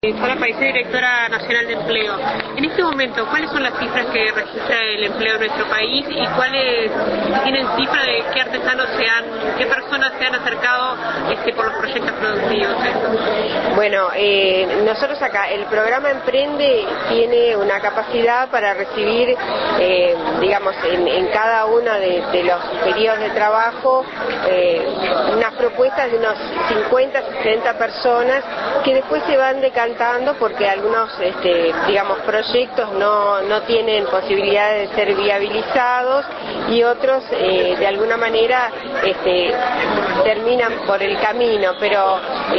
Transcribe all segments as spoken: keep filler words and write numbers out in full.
Sara Paisé, directora nacional de empleo. En este momento, ¿cuáles son las cifras que registra el empleo en nuestro país y cuáles tienen cifras de qué artesanos se han, qué personas se han acercado este, por los proyectos productivos? Bueno, eh, nosotros acá, el programa Emprende tiene una capacidad para recibir, eh, digamos, en, en cada uno de, de los periodos de trabajo, eh, unas propuestas de unos cincuenta, sesenta personas que después se van decantando porque algunos, este, digamos, proyectos no, no tienen posibilidad de ser viabilizados y otros, eh, de alguna manera, este, terminan por el camino, pero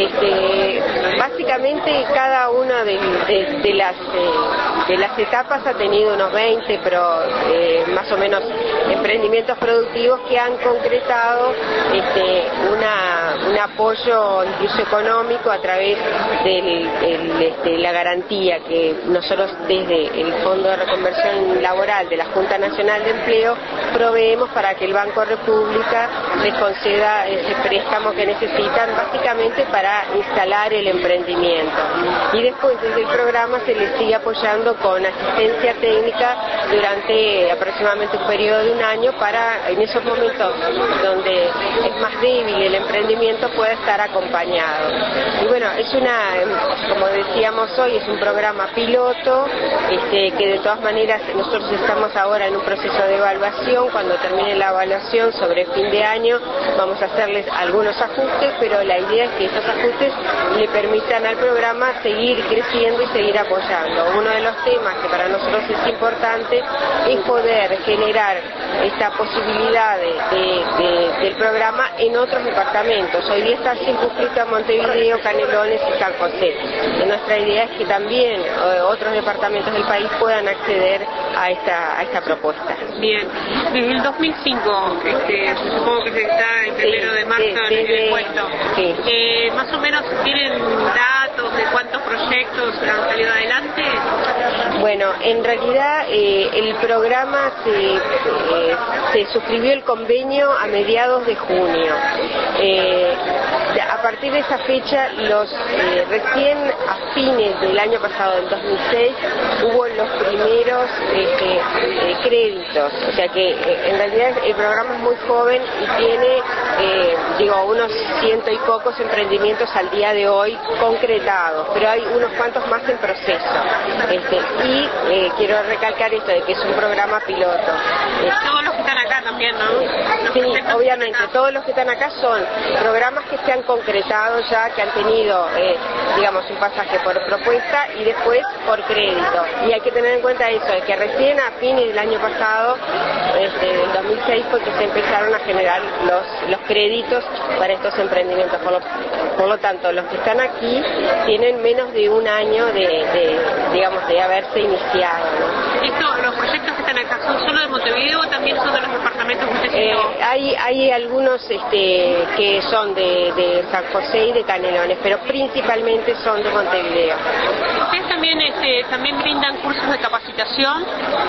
este, básicamente cada una de, de, de, las, eh, de las etapas ha tenido unos veinte, pero eh, más o menos emprendimientos productivos que han concretado este, una, un apoyo incluso económico a través del, del Este, la garantía que nosotros desde el Fondo de Reconversión Laboral de la Junta Nacional de Empleo proveemos para que el Banco República les conceda ese préstamo que necesitan básicamente para instalar el emprendimiento. Y después desde el programa se les sigue apoyando con asistencia técnica durante aproximadamente un periodo de un año para en esos momentos donde es más débil el emprendimiento pueda estar acompañado. Y bueno, es una, como decíamos hoy, es un programa piloto, este, que de todas maneras nosotros estamos ahora en un proceso de evaluación. Cuando termine la evaluación sobre fin de año vamos a hacerles algunos ajustes, pero la idea es que esos ajustes le permitan al programa seguir creciendo y seguir apoyando. Uno de los temas que para nosotros es importante es poder generar esta posibilidad de, de, de, del programa en otros departamentos. Hoy día está circunscrito a Montevideo, Canelones y San José. Nuestra idea es que también eh, otros departamentos del país puedan acceder a esta, a esta propuesta. Bien, desde el dos mil cinco, este, supongo que se está en primero sí, de marzo de, en el puesto. Sí. Eh, más o menos tienen datos de cuántos proyectos han salido adelante. Bueno, en realidad eh, el programa se, eh, se suscribió el convenio a mediados de junio. Eh, a partir de esa fecha, los eh, recién a fines del año pasado, del dos mil seis, hubo los primeros este, eh, créditos. O sea que eh, en realidad el programa es muy joven y tiene, eh, digo, unos ciento y pocos emprendimientos al día de hoy concretados, pero hay unos cuantos más en proceso. Este, y eh, quiero recalcar esto de que es un programa piloto. Todos los que están acá también, ¿no? Los sí, obviamente, todos los que están acá son programas que se han concretado ya, que han tenido, eh, digamos, un pasaje por propuesta y después por crédito. Y hay que tener en cuenta eso, de que recién a fines del año pasado, este, del dos mil seis, fue que se empezaron a generar los, los créditos para estos emprendimientos. Por lo, por lo tanto, los que están aquí tienen menos de un año de, de digamos, de haberse iniciado, ¿no? Esto, los proyectos que están acá, ¿son solo de Montevideo o también son de los departamentos que usted eh, hay, hay algunos este, que son de, de San José y de Canelones, pero principalmente son de Montevideo. ¿Ustedes también, este, también brindan cursos de capacitación?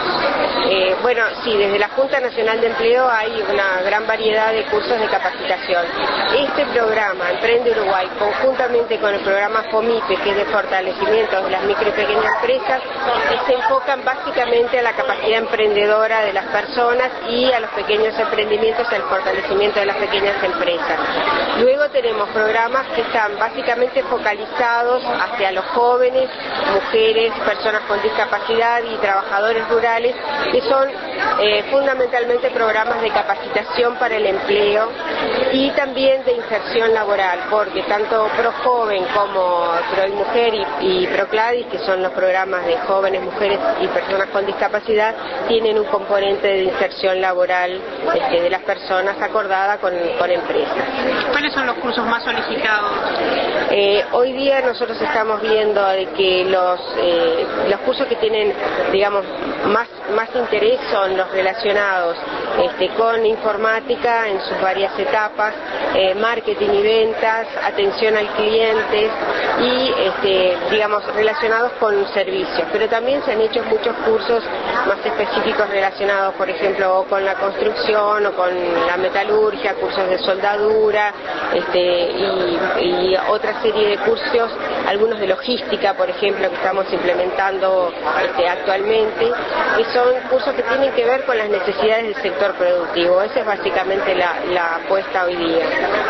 Eh, bueno, sí, desde la Junta Nacional de Empleo hay una gran variedad de cursos de capacitación. Este programa, Emprende Uruguay, conjuntamente con el programa FOMIPE, que es de fortalecimiento de las micro y pequeñas empresas, se enfocan básicamente a la capacidad emprendedora de las personas y a los pequeños emprendimientos, al fortalecimiento de las pequeñas empresas. Luego tenemos programas que están básicamente focalizados hacia los jóvenes, mujeres, personas con discapacidad y trabajadores rurales, que son eh, fundamentalmente programas de capacitación para el empleo y también de inserción laboral, porque tanto ProJoven como ProMujer y, y ProCladis, que son los programas de jóvenes, mujeres y personas con discapacidad, tienen un componente de inserción laboral este, de las personas acordada con, con empresas. ¿Cuáles son los cursos más solicitados? Eh, hoy día nosotros estamos viendo de que los, eh, los cursos que tienen, digamos, más, más interés son los relacionados este, con informática en sus varias etapas, eh, marketing y ventas, atención al cliente y, este, digamos, relacionados con servicios. Pero también se han hecho muchos cursos más específicos relacionados, por ejemplo, con la construcción o con la metalurgia, cursos de soldadura este, y, y otra serie de cursos algunos de logística, por ejemplo, que estamos implementando este, actualmente, y son cursos que tienen que ver con las necesidades del sector productivo. Esa es básicamente la, la apuesta hoy día.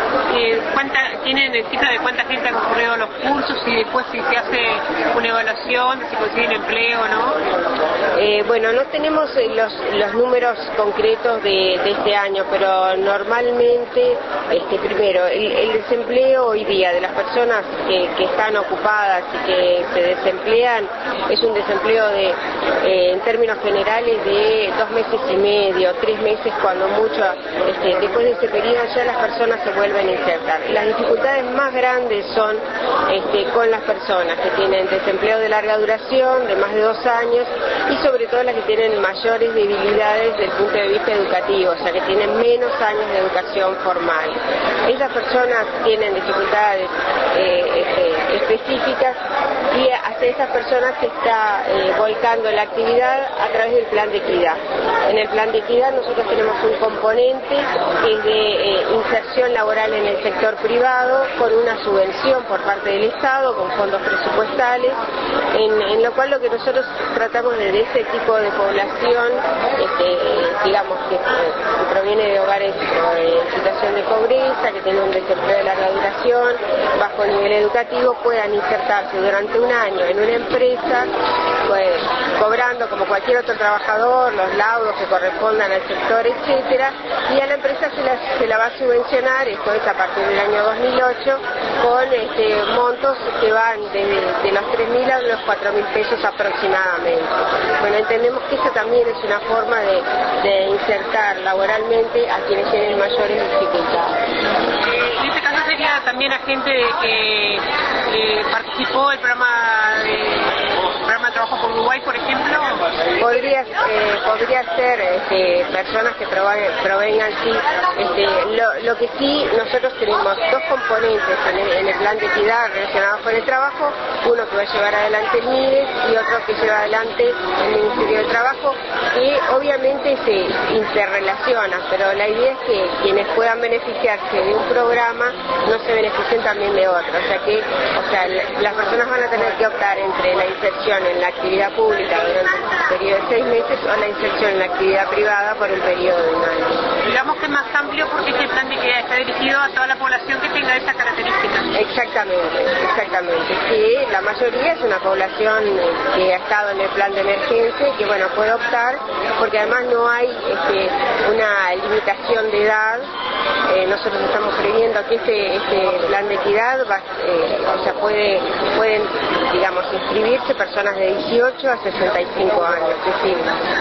Eh, ¿cuánta, ¿Tienen cifra de cuánta gente ha concurrido los cursos y después si se hace una evaluación de si consiguen empleo o no? Eh, bueno, no tenemos los, los números concretos de, de este año, pero normalmente, este, primero, el, el desempleo hoy día de las personas que, que están ocupadas y que se desemplean es un desempleo de, eh, en términos generales, de dos meses y medio, tres meses cuando mucho. Este, después de ese periodo ya las personas se vuelven a insertar. Las dificultades más grandes son este, con las personas que tienen desempleo de larga duración, de más de dos años, y sobre todo las que tienen mayores debilidades desde el punto de vista educativo, o sea que tienen menos años de educación formal. Esas personas tienen dificultades eh, este, específicas y hacia esas personas se está eh, volcando la actividad a través del plan de equidad. En el plan de equidad nosotros tenemos un componente que es de eh, inserción laboral en el sector privado con una subvención por parte del Estado, con fondos presupuestales, en, en lo cual lo que nosotros tratamos de ese tipo de población, este, digamos que, que proviene de hogares eh, en situación de pobreza, que tienen un desempleo de larga duración, bajo nivel educativo, puedan insertarse durante un año en una empresa, pues, cobrando como cualquier otro trabajador los laudos que correspondan al sector, etcétera, y a la empresa se la, se la va a subvencionar, esto es a partir del año dos mil ocho, con este, montos que van desde de los tres mil a los cuatro mil pesos aproximadamente. Bueno, entendemos que eso también es una forma de, de insertar laboralmente a quienes tienen mayores dificultades. Eh, en este caso sería también a gente que eh, participó del programa de, programa de trabajo por Uruguay, por ejemplo. Podría, eh, podría ser este, personas que provengan, sí. Este, lo, lo que sí, nosotros tenemos dos componentes en el, en el plan de equidad relacionados con el trabajo, uno que va a llevar adelante el MIDES y otro que lleva adelante el Ministerio del Trabajo, que obviamente se interrelacionan, pero la idea es que quienes puedan beneficiarse de un programa no se beneficien también de otro, o sea que o sea, las personas van a tener que optar entre la inserción en la actividad pública durante un periodo de seis meses o la inserción en la actividad privada por un periodo de un año. Digamos que es más amplio porque este plan de equidad está dirigido a toda la población que tenga esas características. Exactamente, exactamente. Sí, la mayoría es una población que ha estado en el plan de emergencia y que bueno puede optar porque además no hay este, una limitación de edad. Eh, nosotros estamos previendo que este, este plan de equidad va, eh, o sea, puede, pueden, digamos, inscribirse personas de dieciocho a sesenta y cinco años. Es decir,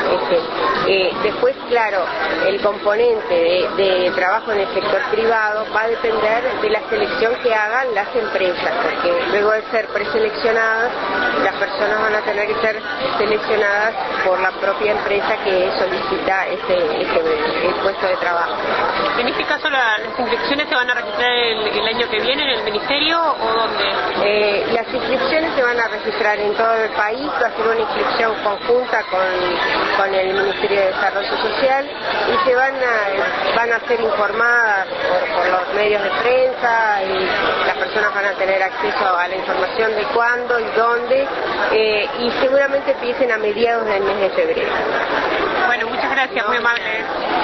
este, eh, después, claro, el componente de, de trabajo en el sector privado va a depender de la selección que hagan las empresas, porque luego de ser preseleccionadas, las personas van a tener que ser seleccionadas por la propia empresa que solicita ese, ese el puesto de trabajo. En este caso, la, ¿las inscripciones se van a registrar el, el año que viene en el Ministerio o dónde? Eh, las inscripciones se van a registrar en todo el país, va a ser una inscripción conjunta con, con el Ministerio de Desarrollo Social y se van a, van a ser informadas por, por los medios de prensa y las personas van a tener acceso a la información de cuándo y dónde eh, y seguramente empiecen a mediados del mes de febrero. Bueno, muchas gracias, muy amable.